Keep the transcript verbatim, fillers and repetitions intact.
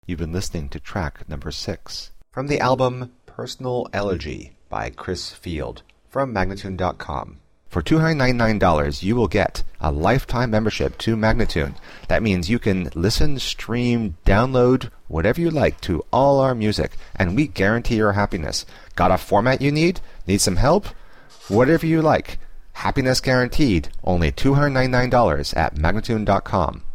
You've been listening to track number six from the album Personal Elegy by Chris Field from Magnatune dot com. For two hundred ninety-nine dollars, you will get a lifetime membership to Magnatune. That means you can listen, stream, download, whatever you like to all our music, and we guarantee your happiness. Got a format you need? Need some help? Whatever you like. Happiness guaranteed. Only two hundred ninety-nine dollars at Magnatune dot com.